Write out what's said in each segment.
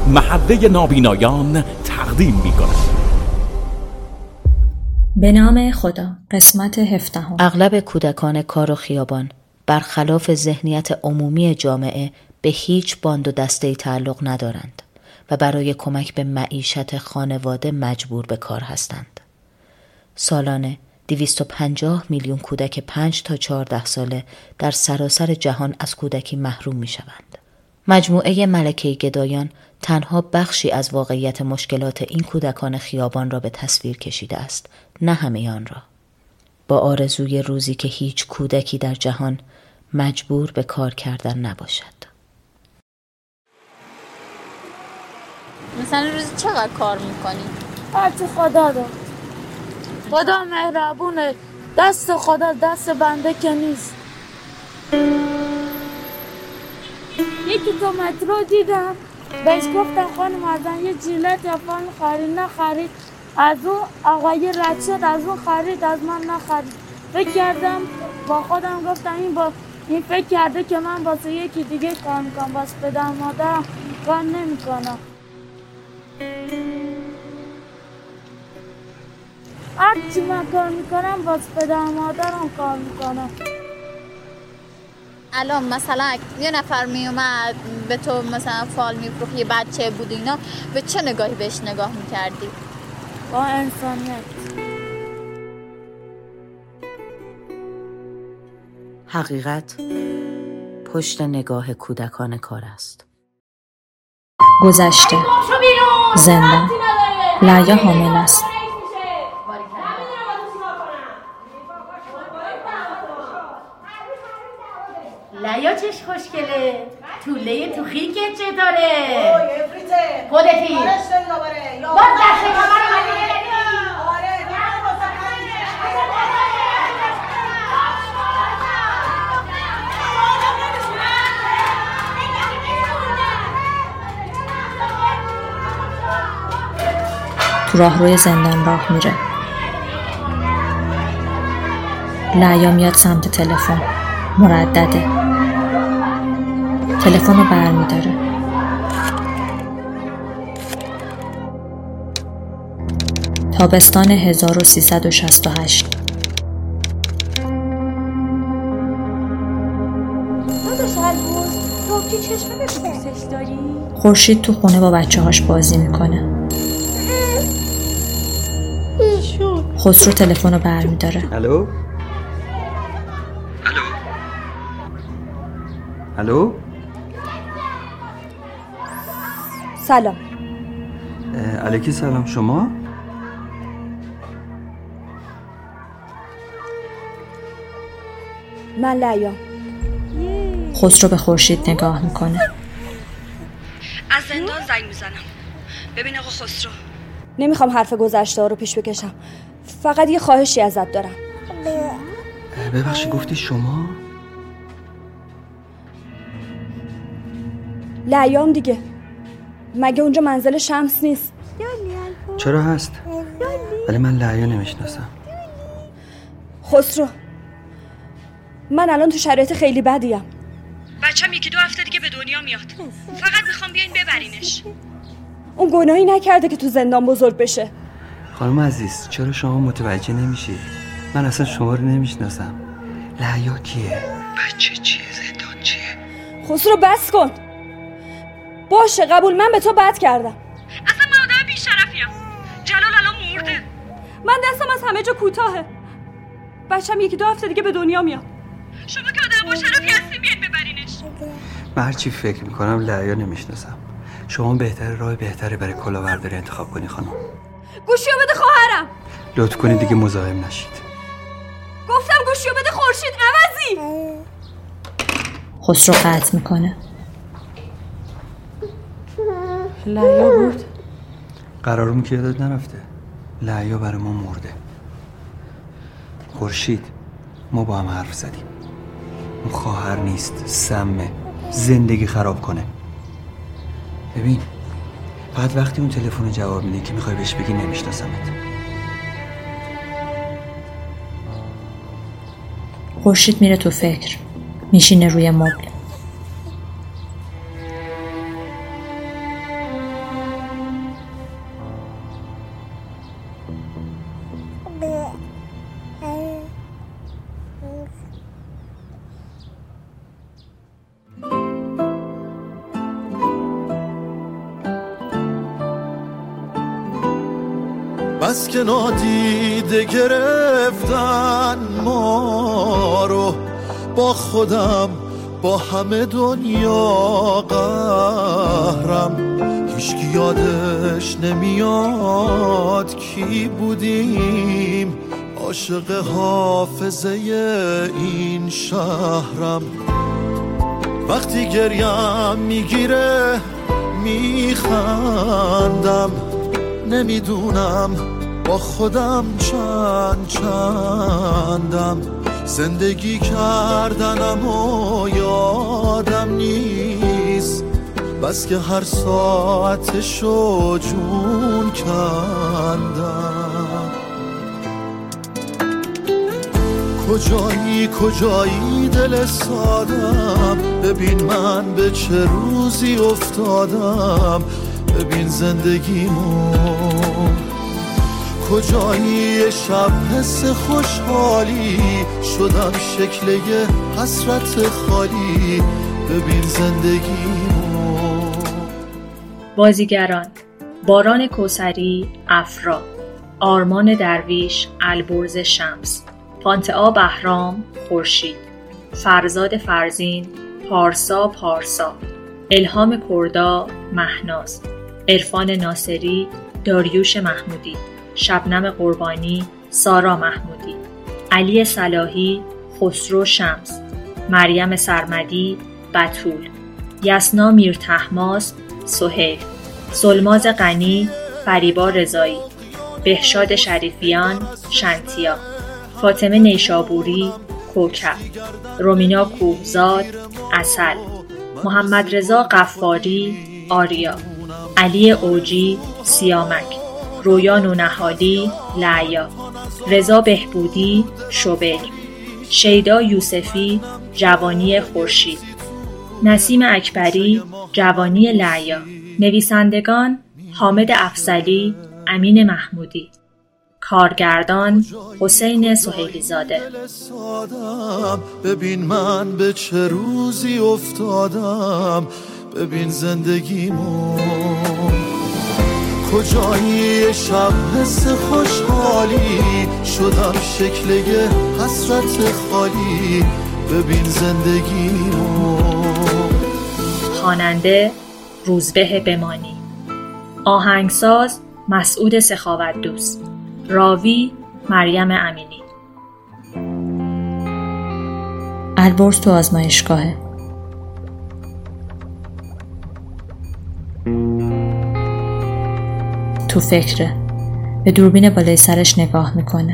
محله نابینایان تقدیم می‌کند. به نام خدا. قسمت 17. اغلب کودکان کار و خیابان برخلاف ذهنیت عمومی جامعه به هیچ باند و دسته‌ای تعلق ندارند و برای کمک به معیشت خانواده مجبور به کار هستند. سالانه 250 میلیون کودک 5 تا 14 ساله در سراسر جهان از کودکی محروم می شوند. مجموعه ملکه گدایان تنها بخشی از واقعیت مشکلات این کودکان خیابان را به تصویر کشیده است، نه همه آن را. با آرزوی روزی که هیچ کودکی در جهان مجبور به کار کردن نباشد. مثلا روزی چقدر کار میکنی؟ هرچی خدا داد. خدا مهربونه، دست خدا دست بنده که نیست. یکی تو مترو دیدم، بهش گفتم خانم ازن یه جیلت یا فان خرید، نخرید. از اون آقای رچت از اون خرید، از من نخرید. فکر کردم با خودم، گفتم این فکر کرده که من واسه یکی دیگه کار میکنم، واسه پدر مادرم کار نمیکنم. هرچی من کار میکنم واسه پدر مادرم کار میکنم. الان مثلا یه نفر میومد به تو مثلا فال میفروخت، یه بچه بود اینا، به چه نگاهی بهش نگاه میکردی؟ با انسانیت. حقیقت پشت نگاه کودکان کار است. گذشته. زندان. لعیا حامل است. لعیا چش خوشگله، توله تو خیکت چطوره؟ خودتی باز دست کامر رو مدیده تو راهروی زندان راه میره. لعیا میاد سمت تلفن. مردده. تلفن رو برمیداره. تابستان 1368. تو که چشمه به دوستش داری؟ خورشید تو خونه با بچه هاش بازی میکنه. خسرو تلفن رو برمیداره. الو؟ الو؟ سلام. علیکی سلام. شما؟ من لعیا. خسرو به خورشید نگاه میکنه. از زندان زنگ میزنم. ببین آقا خسرو، نمیخوام حرف گذشته ها رو پیش بکشم، فقط یه خواهشی ازت دارم. ببخشی گفتی شما؟ لعیام دیگه. مگه اونجا منزل شمس نیست؟ چرا هست؟ ولی من لعیا نمیشناسم. خسرو، من الان تو شرایط خیلی بدیم. بچم 1-2 هفته دیگه به دنیا میاد. فقط میخوام بیاین ببرینش. اون گناهی نکرده که تو زندان بزرگ بشه. خانم عزیز، چرا شما متوجه نمیشی؟ من اصلا شما رو نمیشناسم. لعیا کیه؟ بچه چیه؟ زندان چیه؟ خسرو بس کن. باشه قبول، من به تو بد کردم. اصلا من آدم بی‌شرفیم. جلال الان مرده. من دستم از همه جا کوتاهه. بچم 1-2 هفته دیگه به دنیا میاد. شما که آدم با شرفی هستین، بیاین ببرینش. من هرچی فکر میکنم لعیا نمیشناسم. شما بهتره راه بهتری برای کلاهبرداری انتخاب کنی خانم. گوشیو بده خواهرم. لطف کنید دیگه مزاحم نشید. گفتم گوشیو بده خورشید عوضی. خسرو قطع میکنه. لعیا بود. قرارم که یادت نرفته. لعیا برای ما مرده. خورشید، ما با هم حرف زدیم. اون خواهر نیست، سمه، زندگی خراب کنه. ببین، فقط وقتی اون تلفن رو جواب میده که میخوای بهش بگی نمیشناسمت. خورشید میره تو فکر. میشینه روی مبل. بس که نادیده گرفتن ما رو، با خودم با همه دنیا قهرم، هیچکی یادش نمیاد کی بودیم، عاشق حافظه این شهرم. وقتی گریم میگیره میخندم، نمیدونم با خودم چندم، زندگی کردنم و یادم نیست، بس که هر ساعتشو جون کندم. کجایی دل سادم، ببین من به چه روزی افتادم، ببین زندگیمو. کجایی شب حس خوشحالی، شدم شکل یه حسرت خالی، ببین زندگیمو. بازیگران: باران کوثری افرا، آرمان درویش البرز شمس، فانتعا بهرام خورشید، فرزاد فرزین پارسا، الهام کردا مهناز، عرفان ناصری داریوش محمودی، شبنم قربانی سارا محمودی، علی صلاحی خسرو شمس، مریم سرمدی بتول، یسنا میرطهماسب سهیل، سلماز غنی فریبا رضایی، بهشاد شریفیان شنتیا، فاطمه نیشابوری کوکب، رومینا کوهزاد عسل، محمد رضا قفاری آریا، علی اوجی سیامک، رویا نونهالی لعیا، رضا بهبودی شبل، شیدا یوسفی جوانی خورشید، نسیم اکبری جوانی لعیا. نویسندگان: حامد افضلی، امین محمودی. کارگردان: حسین سهیلی زاده. ببین من به چه روزی افتادم، ببین زندگیمو. کجایی شب حس خوشحالی، شدم شکل یه حسرت خالی، ببین زندگیمو. خواننده: روزبه بمانی. آهنگساز: مسعود سخاوت‌دوست. راوی: مریم امینی. البرز تو آزمایشگاهه. تو فکره. به دوربین بالای سرش نگاه میکنه.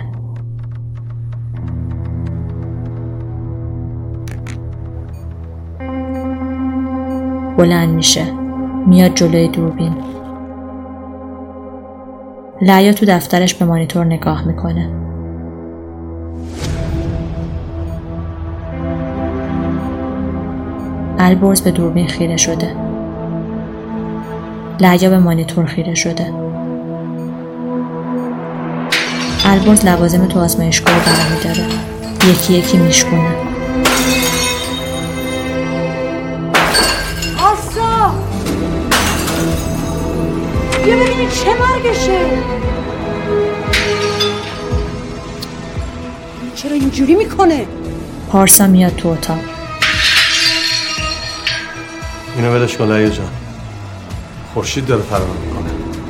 بلند میشه. میاد جلوی دوربین. لعیا تو دفترش به مانیتور نگاه میکنه. البرز به دوربین خیره شده. لعیا به مانیتور خیره شده. البرز لوازم تو آزمایشگاه برمی‌داره. یکی یکی میشکونه. آسا! بیا ببینید چه مرگشه. چرا اینجوری میکنه؟ پارسا میاد تو اتاق. اینو ولش کن لعیا جان. خورشید داره فرار میکنه.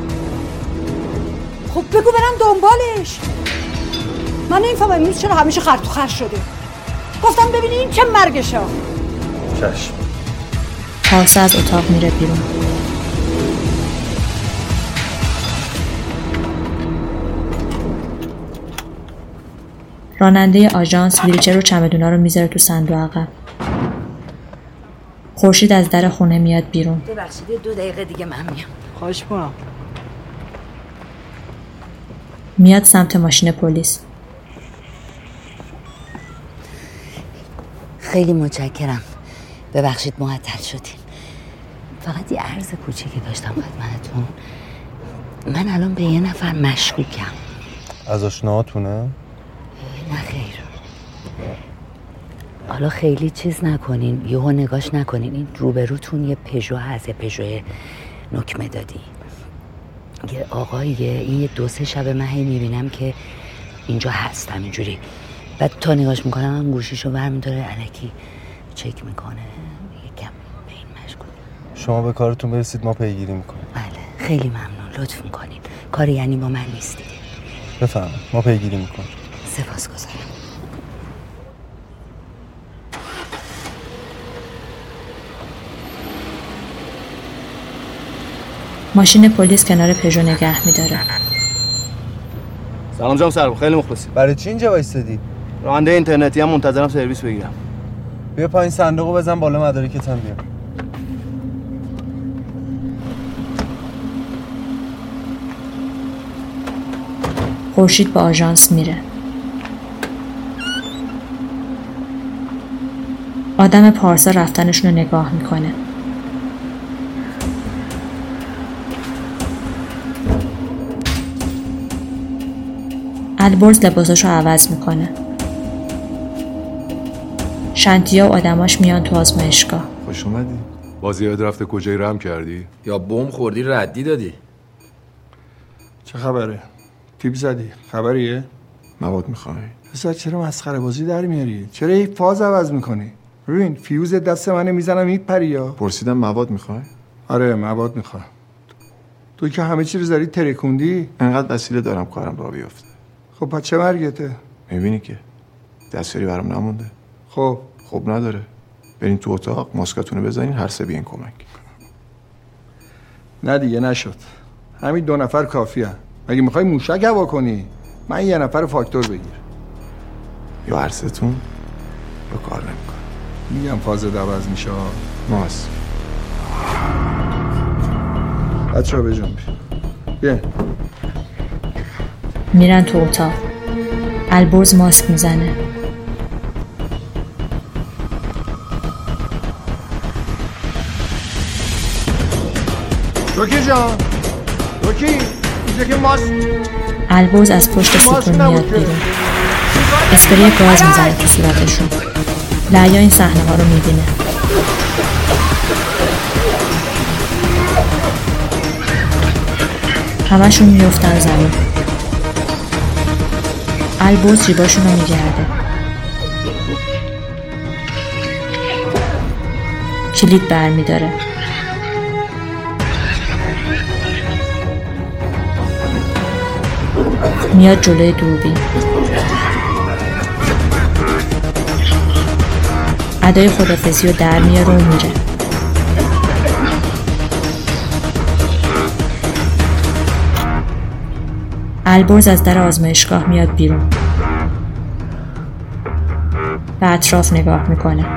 خب بگو برم دنبالش. من نمیفهمم امروز چرا همیشه خر تو خر شده. گفتم ببینی این چه مرگشه. چشم. پارسا از اتاق میره بیرون. راننده آژانس ویلچر و چمدونا رو میذاره تو صندوق عقب. خورشید از در خونه میاد بیرون. ببخشید 2 دقیقه دیگه من میام. خواهش می‌کنم. میاد سمت ماشین پلیس. خیلی متشکرم. ببخشید معطل شدیم. فقط یه عرض کوچیکی داشتم خدمتتون. من الان به یه نفر مشکوکم. از آشناهاتونه؟ نه خیر. حالا خیلی چیز نکنین، یهو نگاش نکنین. این روبروتون یه پژو هست، یه پژو نکمه دادی. یه آقاییه، این یه 2-3 شب من هی میبینم که اینجا هست همینجوری، بعد تا نگاش میکنم هم گوشیشو برمیداره الکی چک میکنه. یکم به این مشغول. شما به کارتون برسید، ما پیگیری میکنیم. بله خیلی ممنون، لطف میکنین. کاری یعنی با من نیست دیگه. بفهم، ما پیگیری میکنیم. سپاسگزارم. ماشین پلیس کنار پژو نگه میداره. سلام جناب سرباز، خیلی مخلصی. برای چی اینجا وایسادی؟ راننده اینترنتی هم منتظرم سرویس بگیرم. بیا پایین صندوقو بزن بالا، مدارکت هم بیا. خورشید با آژانس میره. آدم پارسا رفتنشون رو نگاه میکنه. البرز لباساشو عوض میکنه. شنتیا و آدماش میان تو آزمایشگاه. خوش اومدی. بازی یاد رفته کجایی رم کردی؟ یا بم خوردی ردی دادی؟ چه خبره؟ تیپ زدی؟ خبریه؟ مواد میخوای؟ پسر چرا مسخره بازی در میاری؟ چرا هی فاز عوض میکنی؟ ببین فیوز دست منو میزنم میپریا. پرسیدم مواد میخوای؟ آره مواد میخوام. تو که همه چی رو زدی ترکوندی؟ انقدر وسیله دارم کارم راه بیفته. خب پس چه مرگته؟ میبینی که دستیاری برام نمونده. خب نداره. برین تو اتاق، ماسکاتونو بزنین، هر سه بیاین کمک. نه دیگه نشد. همین 2 نفر کافیه. مگه میخوای موشک هوا کنی؟ من 1 نفر فاکتور بگیر. یا هر سه‌تون یا کار نمیکنه. میگم فاز عوض میشه. ماست. بچه‌ها بجنبی. بیا. میرن تو اتاق. البرز ماسک میزنه. روکی جان، روکی اینجا که ماسک. البرز از پشت ستون میاد بیرون. اسپری گاز میزنه تو صورتشون. لعیا این صحنه ها رو میبینه. همشون میفتن زمین. البرز جیباشون رو میگرده. کلید برمیداره. میاد جلوی دوربین. ادای خدافزی رو در میاره و میره. البرز از در آزمایشگاه میاد بیرون. به اطراف نگاه میکنه.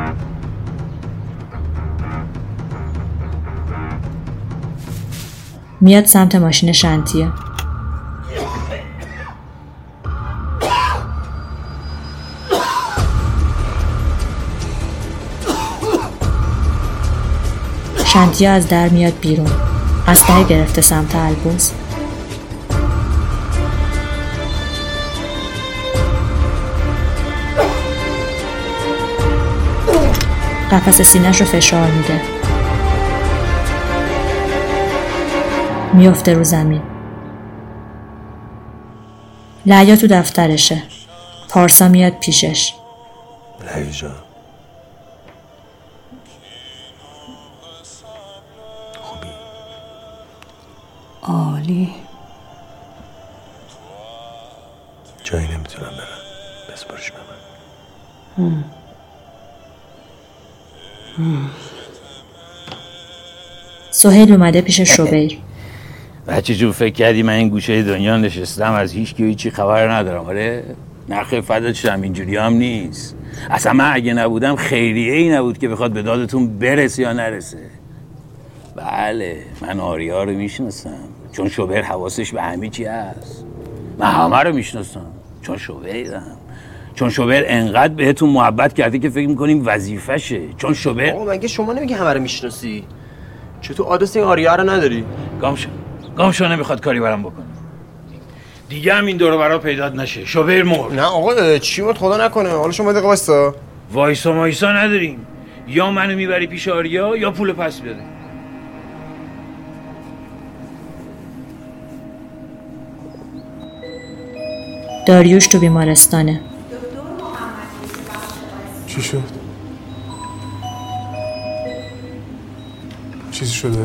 میاد سمت ماشین شنتیه. شنتیه از در میاد بیرون. اسلحه گرفته سمت البرز. قفس سینه‌ش رو فشار میده. میفته رو زمین. لعیا تو دفترشه. پارسا میاد پیشش. لعیا جان خوبی؟ عالی. جایی نمیتونم برم، بسپارش به من. سهیل اومده پیش شوبیر. بچه جون فکر کردی من این گوشه دنیا نشستم از هیچ کی هیچی خبر ندارم؟ آره نخیر فدات شدم، اینجوری هم نیست. اصلا من اگه نبودم خیریه ای نبود که بخواد به دادتون برسه یا نرسه. بله من آریا رو میشناسم چون شوبیر حواسش به همه چی هست. من همه رو میشناسم چون شوبیرم. چون شوبیر انقدر بهتون محبت کرده که فکر میکنیم وظیفشه. چون شوبیر آقا مگه شما نمیگی همه رو میشناسی؟ چطور آدرس این آریا رو نداری؟ گامشو نمیخواد کاری برام بکنه. دیگه هم این دور و برا پیدات نشه. شوبیر مرد. نه آقا چی بود خدا نکنه. حالا شما دقیقه وایسا نداریم. یا منو میبری پیش آریا یا پول پس بده. داریوش تو بیمارستانه. چی شد؟ چیزی شده؟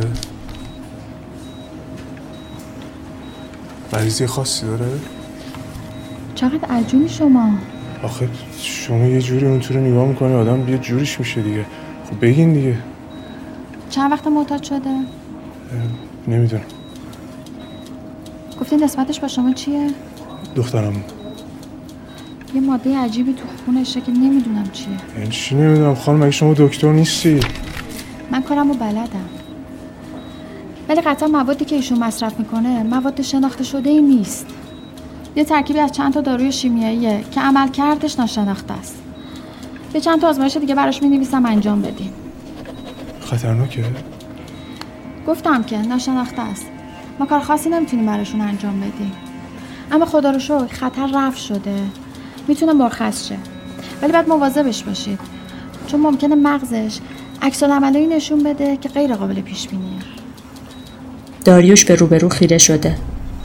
مریضی خاصی داره؟ چقدر عجوبی شما. آخه شما یه جوری اون تو رو نگاه میکنی آدم یه جوریش میشه دیگه. خب بگین دیگه. چند وقت معتاد شده؟ نمیدونم. گفتین نسبتش با شما چیه؟ دخترم. یه ماده عجیبی تو خونشه که نمیدونم چیه. یعنی چی نمیدونم خانم؟ مگه شما دکتر نیستی؟ من کارمو بلدم. ولی قطعا موادی که ایشون مصرف میکنه مواد شناخته شده ای نیست. یه ترکیبی از چند تا داروی شیمیاییه که عمل کردش ناشناخته است. یه چند تا آزمایش دیگه براش می‌نویسم انجام بدین. خطرناکه؟ گفتم که ناشناخته است. ما کار خاصی نمیتونیم براشون انجام بدیم. اما خدا رو شکر خطر رفع شده. میتونه مرخص شه. ولی باید مواظبش باشید. چون ممکنه مغزش عکس‌العملی نشون بده که غیر قابل پیش بینیه. داریوش به روبرو خیره شده.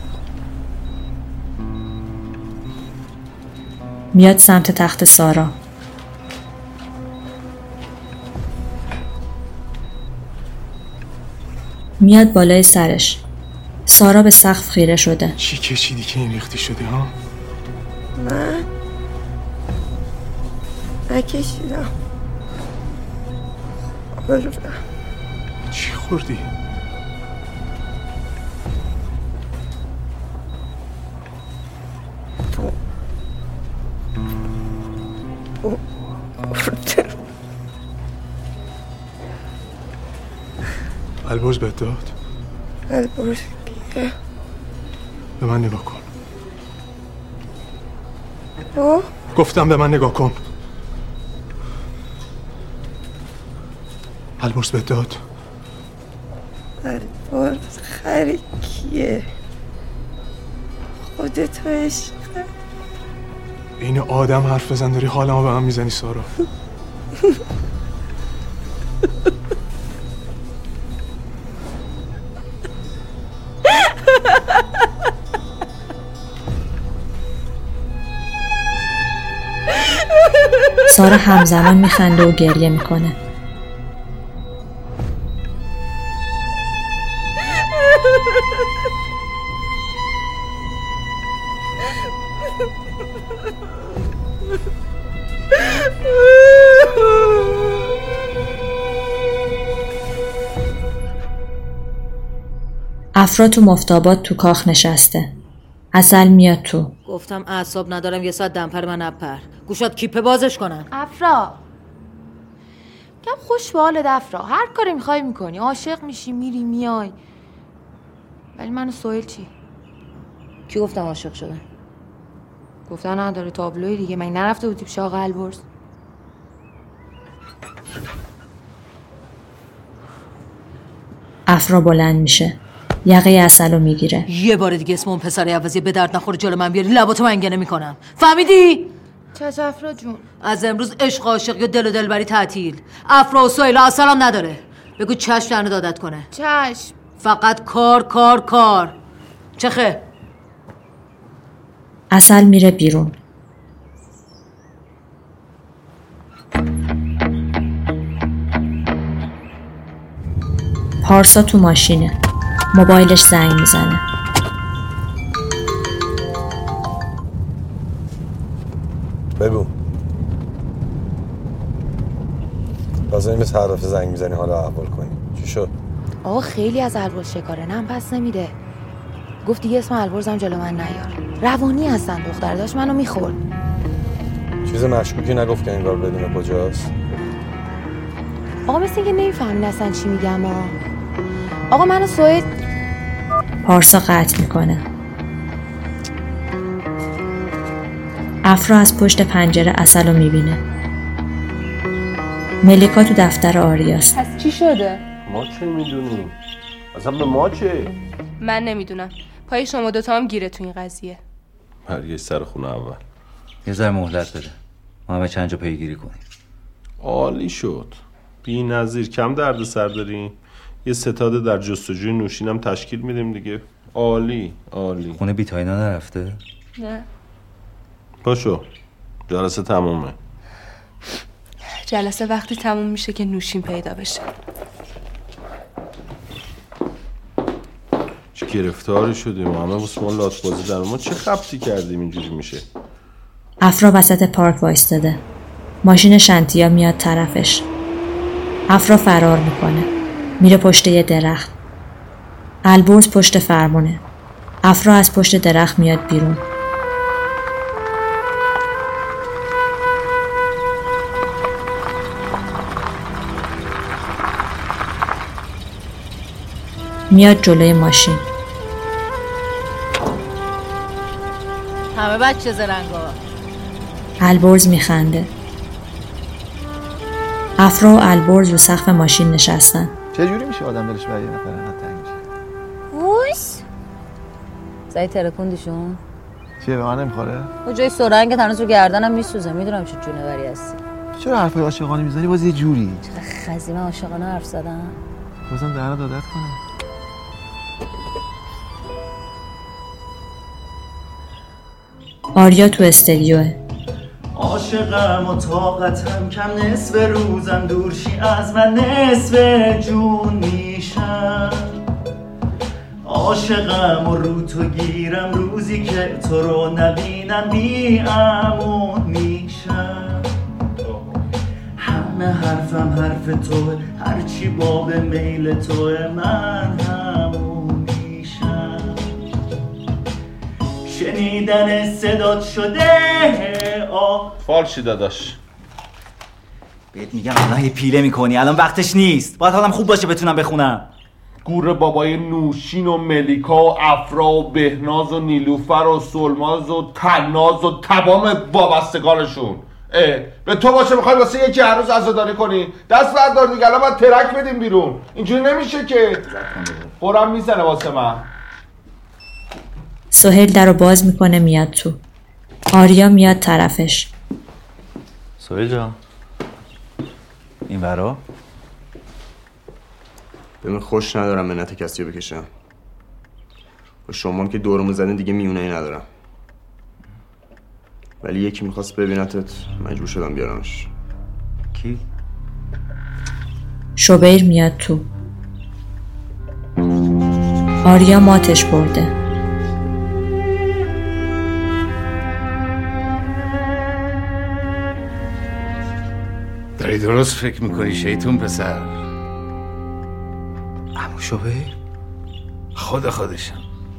میاد سمت تخت سارا. میاد بالای سرش. سارا به سقف خیره شده. چی کشیدی که این ریختی شده ها؟ من نکشیدم. چی خوردی؟ البرز بهت داد؟ البرز کیه؟ به من نگاه کن. گفتم به من نگاه کن. البرز بهت داد؟ البرز خری کیه؟ خودتو عشقه. این آدم حرف بزن داری حالمو به من میزنی سارا. سارا همزمان میخنده و گریه میکنه. افرا تو مفتابات تو کاخ نشسته. عسل میاد تو. گفتم اعصاب ندارم یه ساعت دمپر من اپر. گوشات کیپه بازش کنن. افرا کم خوش به حالت افرا. هر کاری میخوای میکنی. عاشق میشی میری میای. ولی من و سهیل چی؟ کی گفتم عاشق شدن؟ گفتن نداره تابلوی دیگه. من نرفته بودی پیش آقا البرز؟ افرا بلند میشه. یقه عسلو میگیره. یه بار دیگه اسم اون پسر عوضی به درد نخوره جلو من بیاری لباتو منگنه میکنم. فهمیدی؟ چش افرا جون. از امروز عشق عاشقی و دل و دلبری تعطیل. افرا و سهیل اصلا هم نداره. بگو چشم دهنو دادت کنه. چشم. فقط کار کار کار. چخه؟ عسل میره بیرون. پارسا تو ماشینه. موبایلش زنگ میزنه. بگو. لازم نیست هر دفعه زنگ میزنی حالا احوال کنی. چی شد؟ آقا خیلی از البرز شکاره. نه پس نمیده. گفت دیگه اسم البرز هم جلو من نیار. روانی هستن دختر داشت منو میخورد. چیز مشکوکی نگفت که انگار بدون کجاست. آقا مثل اینکه نمیفهمین اصلا چی میگم ها. آقا منو سهیل. پارسا قطع میکنه. افرا از پشت پنجره عسلو میبینه. ملیکا تو دفتر آریاست. پس چی شده؟ ما چه میدونیم؟ اصلا به ما چه؟ من نمیدونم. پای شما دوتا هم گیره تو این قضیه. برگشت سر خونه اول. یه ذره مهلت بده. ما همه چند جا پیگیری کنیم. عالی شد. بی نظیر. کم درد سر داریم. یه ستاده در جستجوی نوشینم تشکیل میدیم دیگه. عالی عالی. خونه بیتاینا نرفته؟ نه. پاشو، جلسه تمومه. جلسه وقتی تموم میشه که نوشین پیدا بشه. چه گرفتاری شدیم همه واسه ما لات بازی در ما چه خبتی کردیم اینجوری میشه. افرا وسط پارک وایستاده. ماشین شنتیا میاد طرفش. افرا فرار میکنه. میره پشت یه درخت. البرز پشت فرمونه. افرا از پشت درخت میاد بیرون. میاد جلوی ماشین. همه بچه زرنگا. البرز میخنده. افرا و البرز رو سقف ماشین نشستن. چجوری میشه آدم دلش برای یه نفر انقدر تنگ میشه؟ ووش زایی ترکوندیشون؟ چیه به من نمیخوره؟ و جای سرنگت هنوز رو گردنم میسوزه. میدونم چه جونوری هستی. چرا حرفای عاشقانه میزنی باز یه جوری؟ چقدر خزیمه عاشقانه حرف زدم. بازم دهنت عادت کنم. آریا تو استدیوه. عاشقم و طاقتم کم، نصف روزم دورشی از من، نصف جون میشم. عاشقم و رو تو گیرم، روزی که تو رو نبینم بی امون میشم. همه حرفم حرف تو، هرچی باب میل تو، من همون میشم. شنیدن صدات شده فالشی داداش. بهت میگم الان یه پیله میکنی، الان وقتش نیست. باید حالم خوب باشه بتونم بخونم. گور بابای نوشین و ملیکا و افرا و بهناز و نیلوفر و سلماز و تناز و تمام وابستگانشون. به تو باشه میخوای واسه یکی هر روز عزاداری کنی؟ دست بردار دیگه، الان باید ترک بدیم بیرون. اینجوری نمیشه که. قرم میزنه واسه من. سهیل در رو باز میکنه میاد تو. آریا میاد طرفش. سهیل جان این برا به من خوش ندارم منت کسی رو بکشم. با شما که دورمو زدن دیگه میونه‌ای ندارم. ولی یکی میخواست ببینتت، مجبور شدم بیارمش. کی؟ شوبیر میاد تو. آریا ماتش برده. داری درست فکر میکنی شیطون پسر؟ عمو شوبیر؟ خودشم.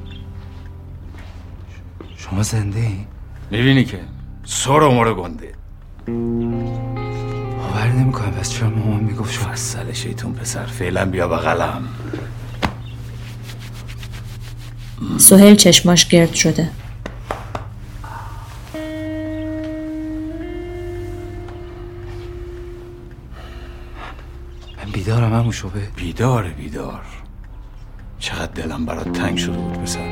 شما زنده ای؟ میبینی که سر و مرو گنده. باور نمیکنم. پس چرا مامان میگفت شما فصل شیطون پسر؟ فعلا بیا بغلم. سهیل چشماش گرد شده. من بیدارم عمو شوبیر. بیدار. چقدر دلم برات تنگ شده بود پسر.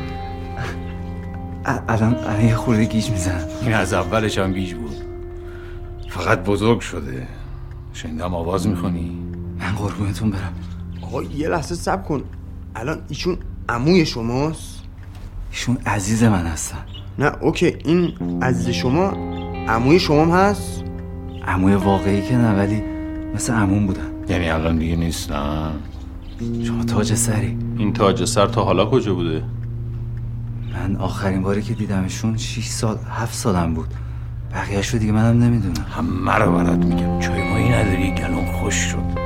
الان یه خورده گیج میزنم. این از اولش هم گیج بود، فقط بزرگ شده. شنیدم آواز میخونی. من قربونتون برم. آقا یه لحظه صبر کن. الان ایشون عموی شماست؟ ایشون عزیز من هستن. نه اوکی، این عزیز شما عموی شمام هست؟ عموی واقعی که نه، ولی مثل عموم بودن. یعنی الان دیگه نیستن؟ شما تاج سری. این تاج سر تا حالا کجا بوده؟ من آخرین باری که دیدمشون 7 سالم بود. بقیه‌اش رو دیگه منم نمیدونم. همه رو برات میگم. چای مایی نداری؟ گلوم خوش شد.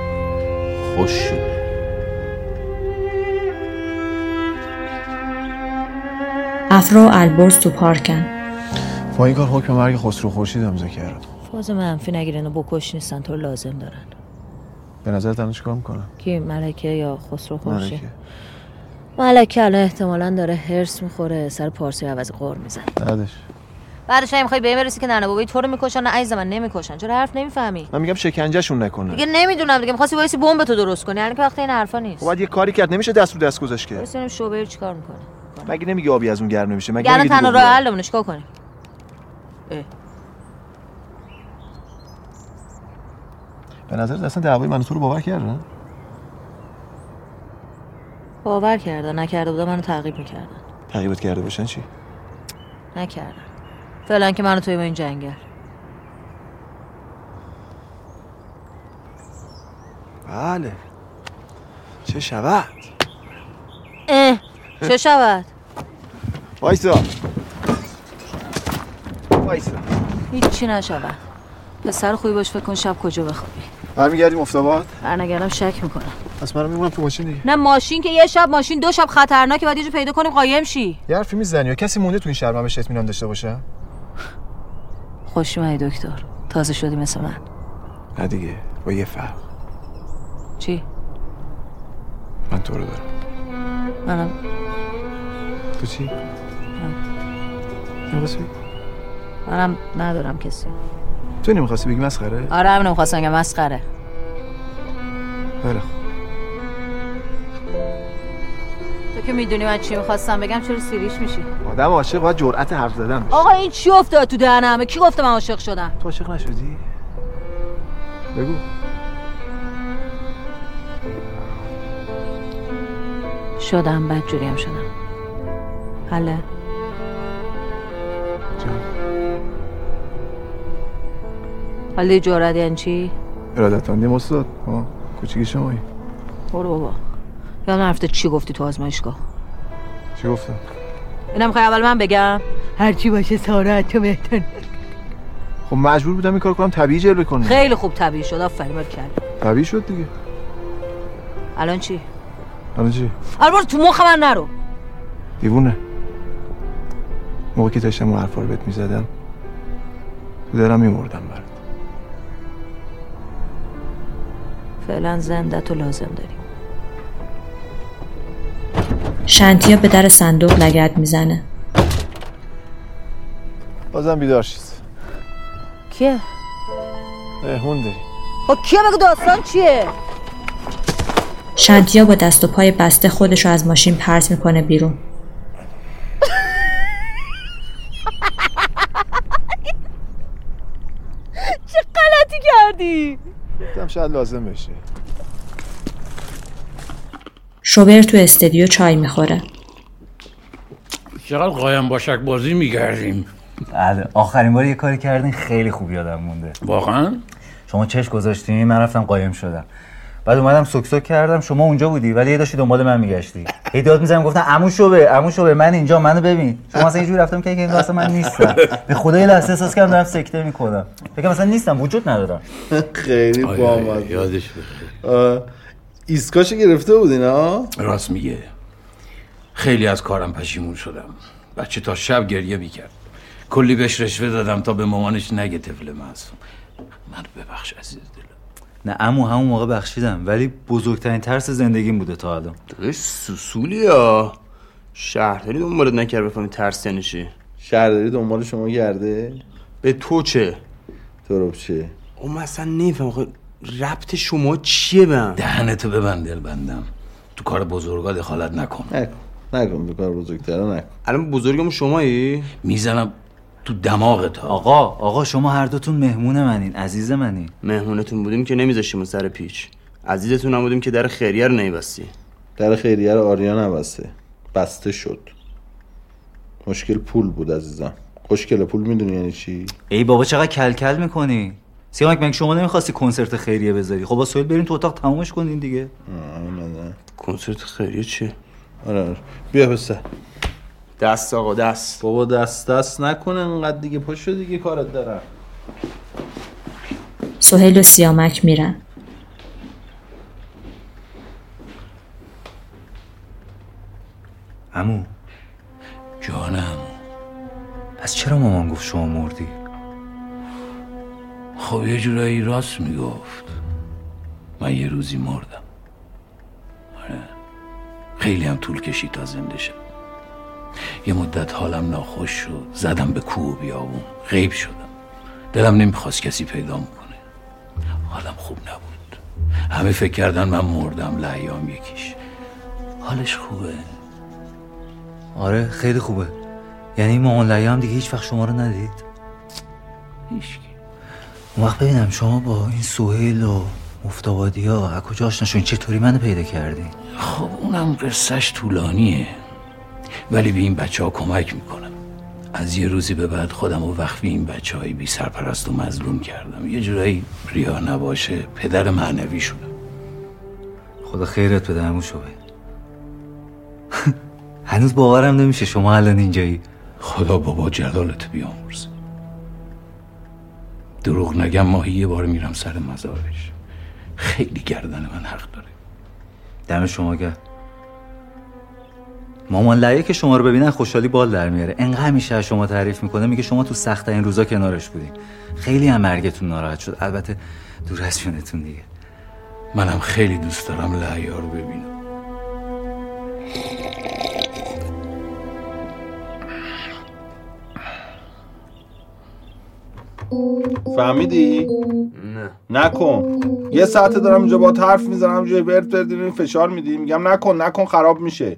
افرا و البرز تو پارکن. با این کار حکم مرگ خسرو خورشید امضا کردم. فاز منفی نگیرن و بکش نیستن، تو لازم دارن. به نظر تنها چیکار میکنم؟ کی؟ ملکه یا خسرو خورشید؟ ملکه الان احتمالاً داره هرس میخوره، سر پارسی عوض قور میزنه. بعدش هم میخوای به این برسی که ننه بابایی تو رو میکشن، نه عزیز من نمیکشن. چرا حرف نمیفهمی؟ من میگم شکنجهشون نکنه. دیگه نمیدونم دیگه. می‌خواستی وایسی بمب تو درست کنی، یعنی که وقت این حرفا نیست. بعد یه کاری کرد، نمیشه دست رو دست گذاشت که. ببینیم شوبیر چیکار میکنه. مگه نمیگه آبی از اون گرم نمیشه؟ مگه الان تنها راه حلمونه چیکار کنیم؟ به نظر اصلا دعوای من تو رو باور کردن؟ باور کردن، نکرده بودن منو تعقیب میکردن. تعقیبت کرده باشن چی؟ نکردن. فعلا که منو توی با این جنگل. بله. چه شود؟ چه شود؟ وایسا. هیچی نشود. پسر خوبی باش، فکر کن شب کجا بخوابی. برمیگردیم مفتاباد؟ برنگردم شک میکنم. پس منو میمونم تو ماشین دیگه. نه ماشین که یه شب، ماشین 2 شب خطرناکه، باید یه جو پیدا کنیم قایم شی. یه حرفی میزنی یا کسی مونده تو این شهر من بهش اطمینان داشته باشم؟ خوش اومدی دکتر. تازه شدی مثل من. نه دیگه، با یه فرق. چی؟ من تو رو دارم. منم. تو چی؟ منم ندارم کسی. تو نمیخواستی بگی مسخره؟ آره همینو میخواستم بگم مسخره. خیلی خوب. تو که میدونی من چی میخواستم بگم، چرا سیریش میشی؟ آدم عاشق باید جرأت حرف زدن داشته. آقا این چی افتاد تو دهنمه؟ کی گفته من عاشق شدم؟ تو عاشق نشدی؟ بگو. شدم، بدجوری هم شدم. حله؟ حالی جرأت یعنی چی؟ ارادتمندی استاد. کوچیکی شمایی. برو بابا. یادم نرفته چی گفتی تو آزمایشگاه. چی گفتم؟ اینم میخوای اول من بگم؟ هرچی باشه سارا تو بهتر. خب مجبور بودم این کار کنم طبیعی جلوه کنم. خیلی خوب طبیعی شد، آفرین بار کرد. طبیعی شد دیگه. الان چی؟ الان چی؟ الان تو مخ من نرو. دیوونه. موقعی که داشتم اون حرفا رو بهت میزدم تو دارم میمردم برات. فعلا زنده تو لازم داری. شنتیا به در صندوق لگد میزنه. بازم بیدار شید. کیه؟ مهمون داری. خب کیه؟ بگو داستان چیه؟ شنتیا با دست و پای بسته خودش رو از ماشین پرت میکنه بیرون. چه غلطی کردی؟ گفتم شاید لازم بشه. شوبر تو استودیو چای میخوره. چقدر قایم باشک بازی میگردیم. بله آخرین بار یه کاری کردین خیلی خوب یادم مونده. واقعا؟ شما چش گذاشتین من رفتم قایم شدم. بعد اومدم سوک کردم شما اونجا بودی ولی داشتی دنبال من میگشتی. هی داد میزنم گفتم عمو شوبر من اینجا منو ببین. شما مثلا اینجوری رفتم که این واسه من نیستم. به خدا یه لحظه احساس کردم دارم سکته میکنم. فکر مثلا نیستم وجود ندارم. خیلی بامزه. یادش بخیر. ایسکاشو گرفته بودین ها؟ راست میگه. خیلی از کارم پشیمون شدم. بچه تا شب گریه میکرد. کلی بهش رشوه دادم تا به مامانش نگه طفل معصوم. من ببخش عزیز دلم. نه عمو همون موقع بخشیدم ولی بزرگترین ترس زندگیم بوده تا الان. داداش سوسولی ها. شهرداری دنبالت نکرد بفهمی ترس نشی. شهرداری دنبال شما گرده؟ به تو چه؟ تو رو چه؟ او مثلا نمیفهم ربط شما چیه بهم؟ دهنتو ببند دل بندم. تو کار بزرگا دخالت نکن. نکن تو کار بزرگترا نکن. الان بزرگمون شمایی؟ میزنم تو دماغت. آقا شما هر دوتون مهمون منین، عزیز منین. مهمونتون بودیم که نمیذاشیم سر پیچ. عزیزتون هم بودیم که در خیریه رو نمیبستی. در خیریه رو آریا نبسته. بسته شد. مشکل پول بود عزیزم. خوشگله پول میدونی یعنی چی؟ ای بابا چقدر کلکل میکنی؟ سیامک مگه شما نمیخواستی کنسرت خیریه بذاری؟ خب با سهیل بریم تو اتاق تمومش کنین دیگه. کنسرت خیریه چیه؟ آره بیا بسه. دست آقا دست. بابا دست نکنه انقدر دیگه پاشو دیگه کارت دارم. سهیل و سیامک میرن. عمو جانم پس چرا مامان گفت شما مردی؟ خب یه جورایی راست میگفت. من یه روزی مردم. آره خیلی هم طول کشید تا زنده شد. یه مدت حالم ناخوش شد. زدم به کوه و بیابون. غیب شدم. دلم نمیخواست کسی پیدا میکنه. حالم خوب نبود. همه فکر کردن من مردم. لحیام یکیش. حالش خوبه؟ آره خیلی خوبه. یعنی مامان لیا هم دیگه هیچ وقت شما رو ندید؟ هیچکی. اون وقت ببینم شما با این سهیل و مفتابادی ها از کجا آشنا شدین؟ چطوری منو پیدا کردین؟ خب اونم قصهش طولانیه ولی به این بچه ها کمک میکنم. از یه روزی به بعد خودم و وقفی این بچه‌های بی سرپرست و مظلوم کردم. یه جورایی ریا نباشه پدر معنوی شدم. خدا خیرت بده عمو شبه. هنوز باورم نمیشه شما الان اینجایی. خدا بابا جلالت بیامرزه. دروغ نگم ماهی یه بار میرم سر مزارش. خیلی گردن من حق داره. دم شما گرم. مامان لعیه که شما رو ببینن خوشحالی بال در میاره. انقدر همیشه از شما تعریف میکنه، میگه شما تو سخت این روزا کنارش بودین. خیلی هم مرگتون ناراحت شد، البته دور از جونتون دیگه. منم خیلی دوست دارم لعیه رو ببینم. فهمیدی؟ نه نکن. یه ساعته دارم اینجا با حرف میزنم، همجوری ورد بردین فشار میدی. میگم نکن خراب میشه.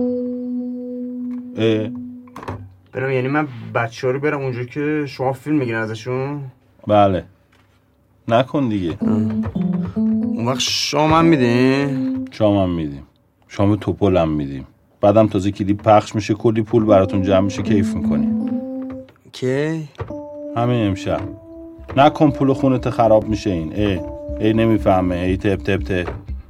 برم یعنی من بچه ها رو برم اونجا که شما فیلم میگین ازشون؟ بله نکن دیگه. اون وقت شام هم میدین؟ شام هم میدیم، شام توپل هم میدیم. بعدم تازه کلیپ پخش میشه، کلی پول براتون جمع میشه، کیف میکنیم. کی؟ همین امشب. نکن پول خونت خراب میشه. این ای نمیفهمه. ای تپ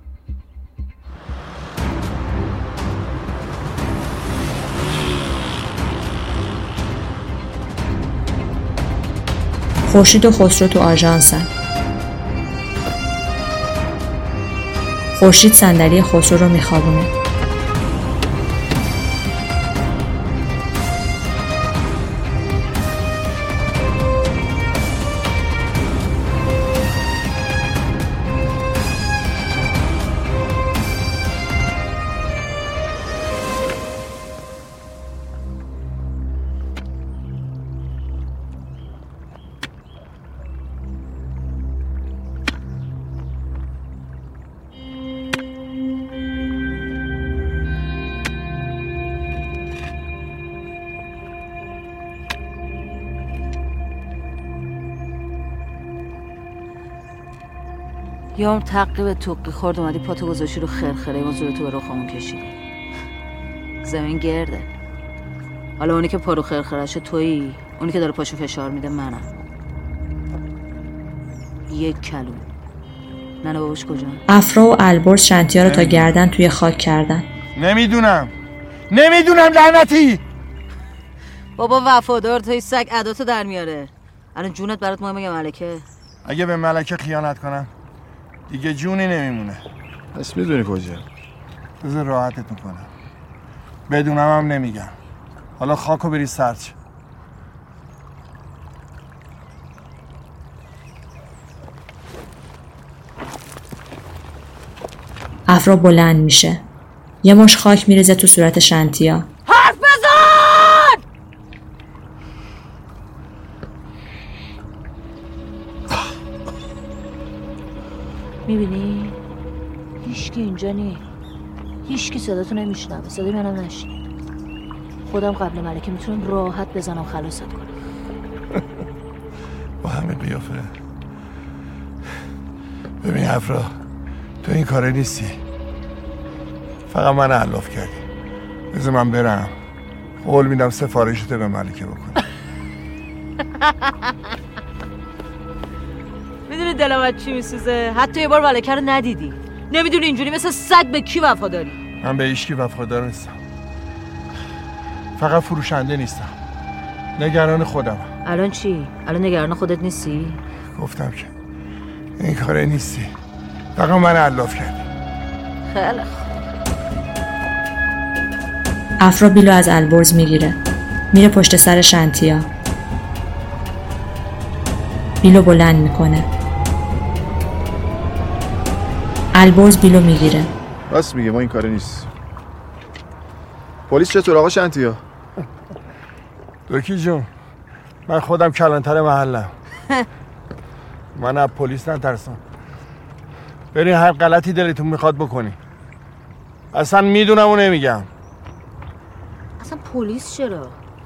خورشید و خسرو تو آژانسن. خورشید صندلی خسرو رو میخوابونه. یام تقیب توقی خورد اومدی پاتو گذاشتی رو خرخره ما زورتو به رخمون کشیدی. زمین گرده. حالا اونی که پا رو خرخرهشه تویی، اونی که داره پاشو فشار میده منم. یک کلو. ننه باباش کجا؟ افرا و البرز شنتیا رو تا گردن توی خاک کردن. نمیدونم لعنتی. بابا وفادار توی سگ عداتو در میاره. الان جونت برات مهمه یا ملکه؟ اگه به ملکه خیانت کنم دیگه جونی نمیمونه. پس میدونی کجا؟ بذار راحتت میکنم. بدونم هم نمیگم. حالا خاکو بری سرچ. افرا بلند میشه. یه مش خاک میریزه تو صورت شنتیا. حرف بزن! میبینی؟ هیچکی اینجا نی. هیچکی صداتو نمیشنوه. صدای منم نشنید. خودم قبل ملکه میتونم راحت بزنم خلاصت کنم. با همه قیافه. ببین افرا، تو این کاره نیستی. فقط من علاف کردی. بذار من برم. قول میدم سفارشتو به ملکه بکنم. میدونی دلم از چی میسوزه؟ حتی یه بار ملکه رو ندیدی. نمیدونی اینجوری مثل سگ به کی وفاداری؟ من به هیچکی وفادار نیستم. فقط فروشنده نیستم. نگران خودم. الان چی؟ الان نگران خودت نیستی؟ گفتم که این کاره نیستی. فقط من علاف کردی. خیلی خوب. افرا بیلو از البرز میگیره. میره پشت سر شنتیا. بیلو بلند میکنه. البرز بیلو میگیره. راست میگه، ما این کاره نیست. پلیس چطور آقا شنتیا؟ دوکی جون، من خودم کلانتر محلم. من از پلیس نترسم. برین هر غلطی دلتون میخواد بکنی. اصلا میدونم و نمیگم. اصلا پلیس چرا؟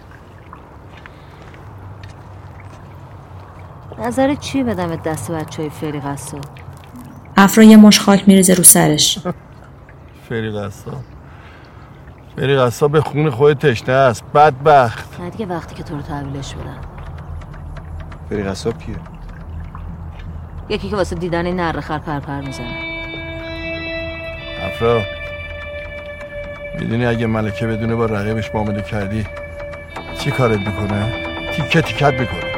نظرت چی بدم دست بچهای فری قصاب؟ افرا یه مش خاک میریزه رو سرش. فری قصاب بری قصاب به خون خودت تشنه است بدبخت. نه دیگه وقتی که تو رو تحویلش بدن. بری قصاب کیه؟ یکی که واسه دیدن این نره خر پرپر میزنه. افرا میدونی اگه ملکه بدونه با رقیبش معامله کردی چی کارت میکنه؟ تیکه تیکت میکنه.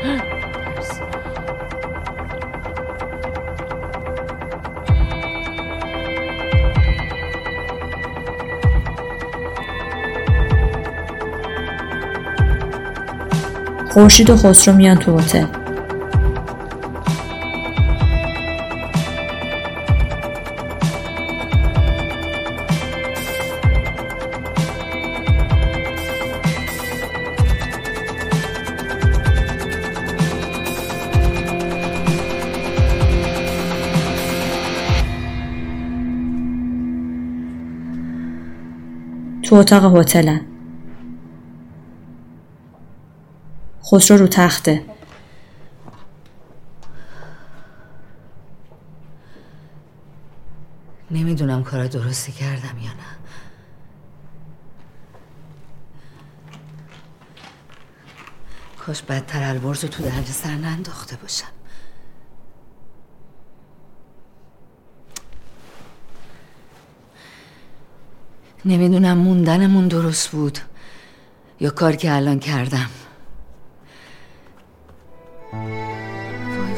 خورشید و خسرو میان تو هتل. تو اتاق هتلن. خسرو رو تخته. نمیدونم کار درستی کردم یا نه. کاش بدتر البرز رو تو درد سر ننداخته باشم. نمیدونم موندنمون درست بود یا کار که الان کردم. وای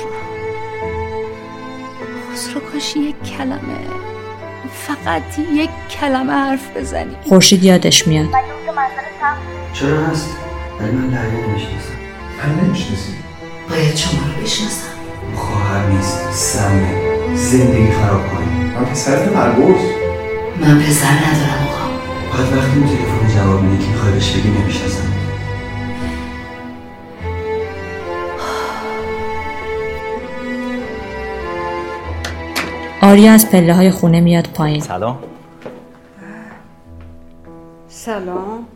خسرو کاش یک کلمه، فقط یک کلمه حرف بزنی. خورشید یادش میاد. چرا هست؟ ولی من دریا نمیشناسم. من نمیشناسی؟ باید شما رو بشناسم. خواهر نیست، سمه، زندگی خراب کنی. من پسرت مربوط. من پسر ندارم آقا. باید وقتی اون تلفن جواب میده که میخوای بهش بگی نمیشناسم. آریا از پله های خونه میاد پایین. سلام. سلام.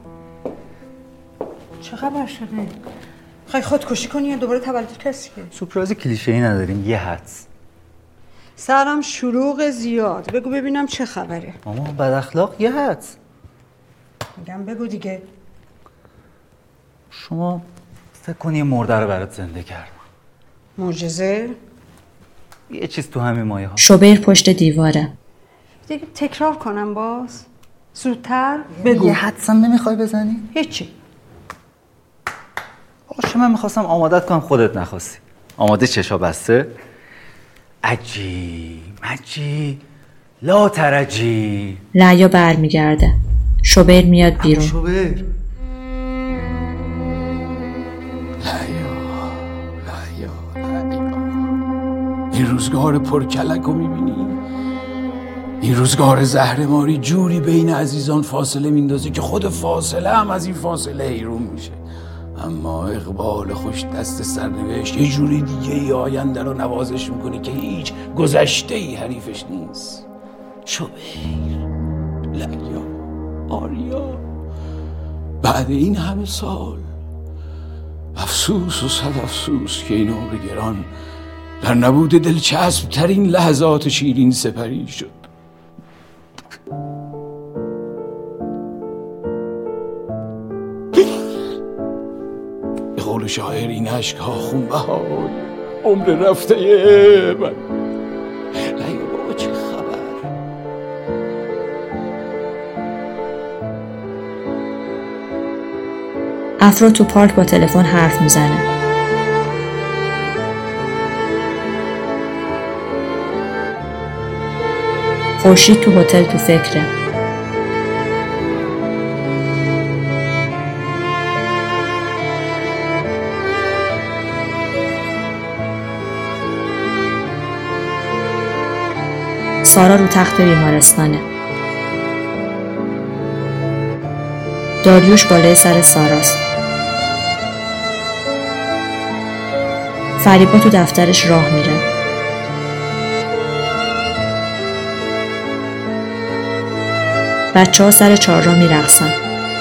چه خبر شده؟ خواهی خودکشی کنی یا دوباره تولد کسی که؟ سورپرایز کلیشه‌ای نداریم، یه حدس. سرم شلوغ زیاد. بگو ببینم چه خبره. ماما بد اخلاق، یه حدس. میگم بگو دیگه. شما فکر کنی یه مرده رو برات زنده کردم. معجزه؟ یه چیز تو همین مایه ها. شوبیر پشت دیواره. دیگه تکرار کنم باز؟ زودتر بگو. یه حدسم نمیخوای بزنی؟ هیچی. باشه من میخواستم آمادت کنم، خودت نخواستی. آماده چشا بسته؟ عجی لا ترجی. لعیا برمیگرده. شوبیر میاد بیرون. شوبیر این روزگار پرکلک رو میبینی؟ این روزگار زهرماری جوری بین عزیزان فاصله میندازه که خود فاصله هم از این فاصله حیرون میشه. اما اقبال خوش دست سرنوشت یه جوری دیگه ای آینده رو نوازش میکنه که هیچ گذشته ای حریفش نیست. شوبیر، لعیا، آریا، بعد این همه سال افسوس و صد افسوس که این عمر گران در نبود دلچسب ترین لحظات شیرین سپری شد. به قول شاعر این عشق ها خونبهای عمر رفته من. لعیا بابا چه خبر؟ افرا تو پارک با تلفن حرف میزنه. خورشید تو هتل تو فکره. سارا رو تخت بیمارستانه. داریوش بالای سر ساراست. فریبا تو دفترش راه میره. بچه‌ها سر چهارراه میرقصن.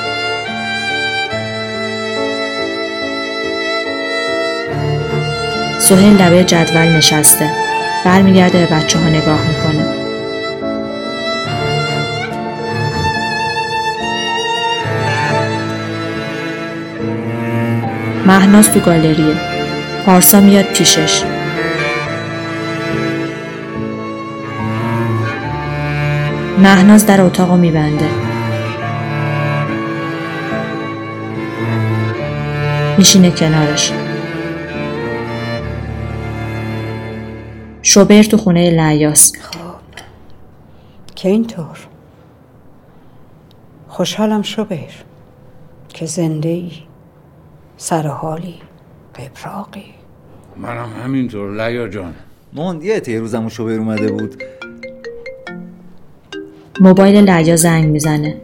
سهیل لبه جدول نشسته. برمیگرده به بچه‌ها نگاه میکنه. مهناز تو گالریه. پارسا میاد پیشش. مهناز در اتاقو میبنده. میشینه کنارش. شوبر تو خونه لیاس. که اینطور خوشحالم شوبر که زنده ای، سرحالی، قبراقی. منم همینطور لیا جان. موندیه یه روزمون شوبر اومده بود. موبایل لیا زنگ میزنه.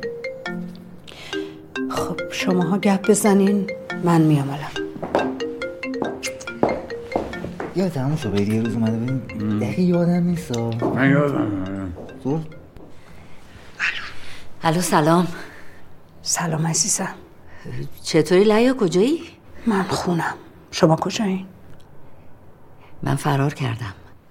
خب شماها گپ بزنین، من میام الان. یادت همون شوبر یه روز اومده ببین دقیقی یادم نیست. من یادم. الو سلام. سلام عزیزم. چطوری لیا، کجایی؟ من خونم. شما کجایین؟ من فرار کردم.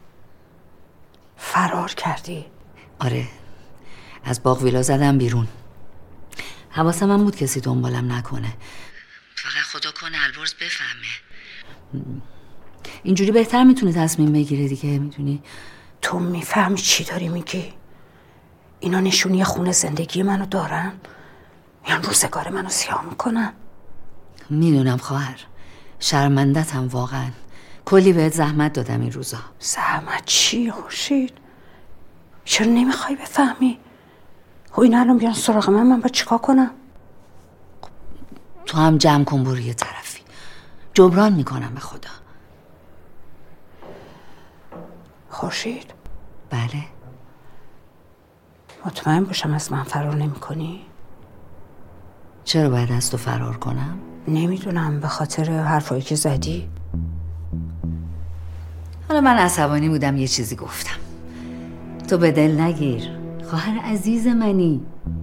فرار کردی؟ آره، از باغ ویلا زدم بیرون. حواسم هم بود کسی دنبالم نکنه. فقط خدا کنه البرز بفهمه. اینجوری بهتر میتونه تصمیم بگیره دیگه. میتونی تو میفهمی چی داری میگی؟ اینا نشونی خونه زندگی منو دارن؟ میان روزگار منو سیاه میکنن. میدونم خواهر، شرمندتم واقعا. کلی بهت زحمت دادم این روزا. زحمت چی خورشید؟ چرا نمیخوای بفهمی؟ خب اینا الان بیان سراغ من باید چیکار کنم؟ تو هم جمع کن برو یه طرفی. جبران میکنم به خدا. خورشید؟ بله. مطمئن باشم از من فرار نمی کنی؟ چرا باید از تو فرار کنم؟ نمیدونم، به خاطر حرفایی که زدی. حالا من عصبانی بودم یه چیزی گفتم. تو به دل نگیر خواهر عزیز منی.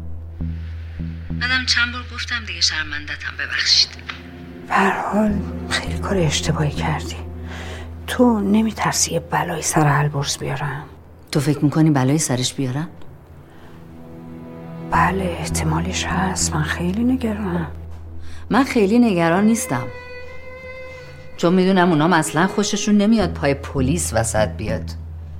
منم چند بار گفتم دیگه، شرمندتم، ببخشید. به هر حال خیلی کار اشتباهی کردی. تو نمیترسی یه بلایی سر البرز بیارم؟ تو فکر میکنی بلایی سرش بیارم؟ بله احتمالش هست. من خیلی نگرانم. من خیلی نگران نیستم، چون میدونم اونا اصلا خوششون نمیاد پای پلیس وسط بیاد.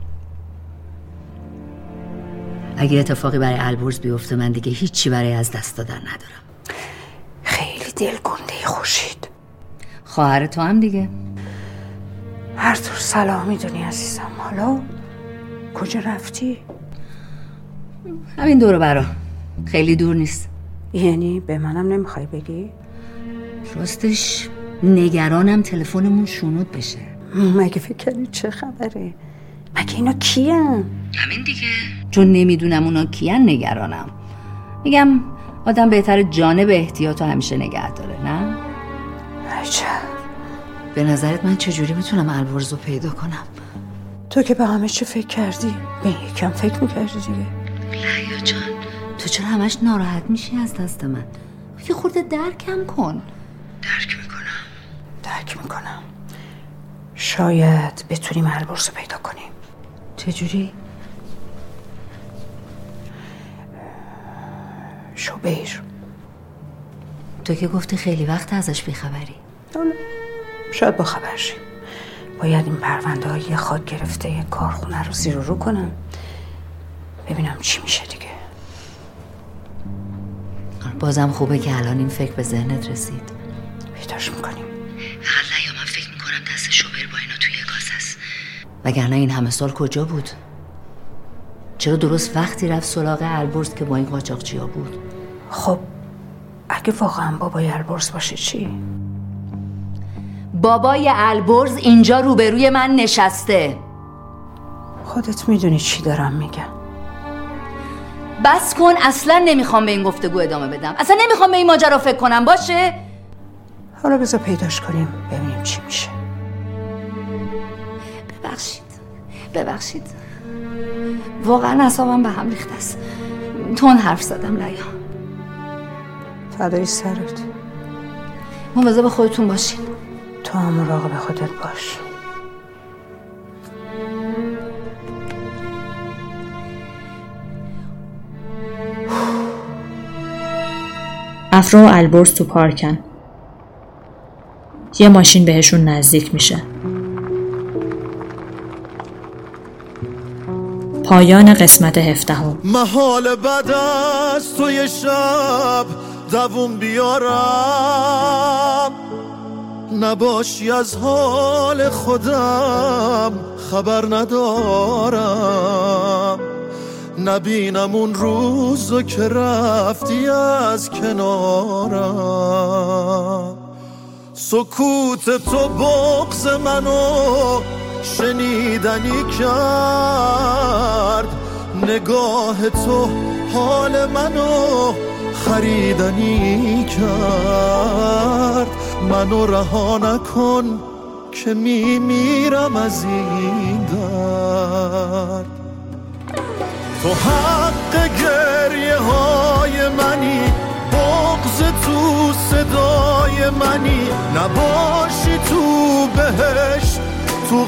اگه اتفاقی برای البرز بیفته من دیگه هیچی برای از دست دادن ندارم. خیلی دلگنده خورشید. خواهر تو هم دیگه. هر طور صلاح میدونی عزیزم. حالا کجا رفتی؟ همین دور و برا، خیلی دور نیست. یعنی به منم نمیخوای بگی؟ راستش نگرانم تلفنمون شنود بشه. مگه فکر کردی چه خبره؟ مگه اینا کیان؟ همین دیگه. چون نمیدونم اونا کیان نگرانم. میگم آدم بهتر جانب احتیاطو همیشه نگه داره، نه؟ عجب. به نظرت من چجوری میتونم البرزو پیدا کنم؟ تو که به همه چی فکر کردی، به یکم فکر میکردی دیگه. لیا جان تو چرا همش ناراحت میشی از دست من؟ یه خورده درکم کن. درک میکنم. شاید بتونیم البرزو پیدا کنیم. چجوری؟ شوبر تو که گفتی خیلی وقت ازش بیخبری. شاید با خبر شی. باید این پرونده های یه خاک گرفته یه کارخونه رو زیر و رو کنم، ببینم چی میشه دیگه. بازم خوبه که الان این فکر به ذهنت رسید. پیداش میکنیم. فقط لیا من فکر میکنم دست شوبر با اینا توی گاز هست. وگرنه این همه سال کجا بود؟ چرا درست وقتی رفت سراغ البرز که با این قاچاقچیا بود؟ خب اگه واقعا بابای البرز باشه چی؟ بابای البرز اینجا روبروی من نشسته. خودت میدونی چی دارم میگم. بس کن، اصلا نمیخوام به این گفتگو ادامه بدم. اصلا نمیخوام به این ماجرا فکر کنم، باشه؟ حالا بذار پیداش کنیم ببینیم چی میشه. ببخشید واقعا اعصابم به هم ریخته است. تون حرف زدم لیا. فدای سرت. مواظب خودتون باشین. تو هم مراقب خودت باش. افرا و البرز تو پارکن. یه ماشین بهشون نزدیک میشه. پایان قسمت 17. محال بعد از توی شب دووم بیارم، نباشی از حال خودم خبر ندارم، نبینم اون روزو که رفتی از کنارم. سکوت تو بغض منو شنیدنی کرد، نگاه تو حال منو خریدنی کرد. منو رها نکن که میمیرم از این درد. تو حق گریه های منی، بغض تو صدای منی، نباشی تو بهشت تو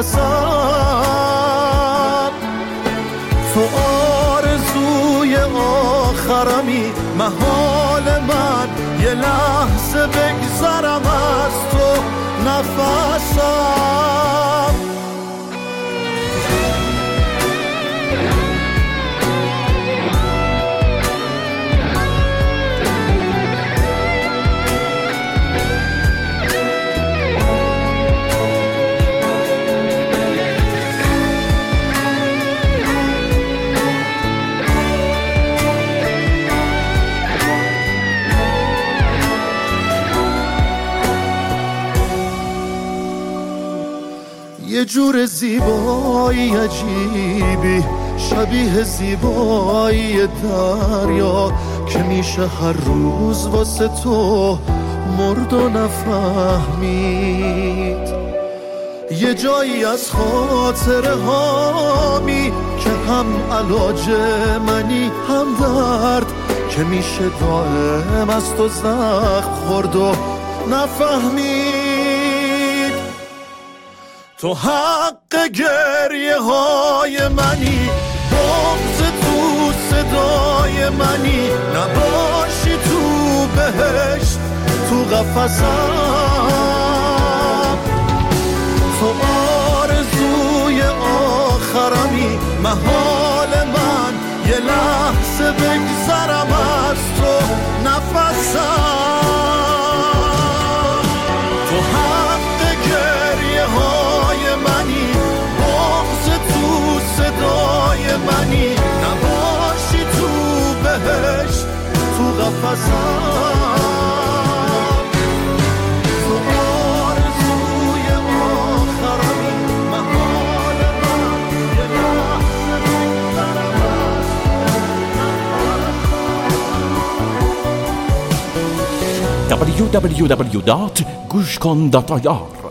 قفسم. تو آرزوی آخرمی، محال من یه لحظه بگذرم از تو نفسم. یه جور زیبایی عجیبی، شبیه زیبایی دریا، که میشه هر روز واسه تو مرد و نفهمید. یه جایی از خاطره هامی که هم علاج منی هم درد، که میشه دائم از تو زخم خورد و نفهمید. تو حق گریه های منی، بغض تو صدای منی، نباشی تو بهشت تو قفسم. تو آرزوی آخرمی، محال من یه لحظه بگذرم از تو نفسم. تو حق گریه های منی، بغض تو صدای منی، نباشی تو بهشت تو قفسم. تو آرزوی آخرمی، محال من یه لحظه بگذرم از www.gushkon.ir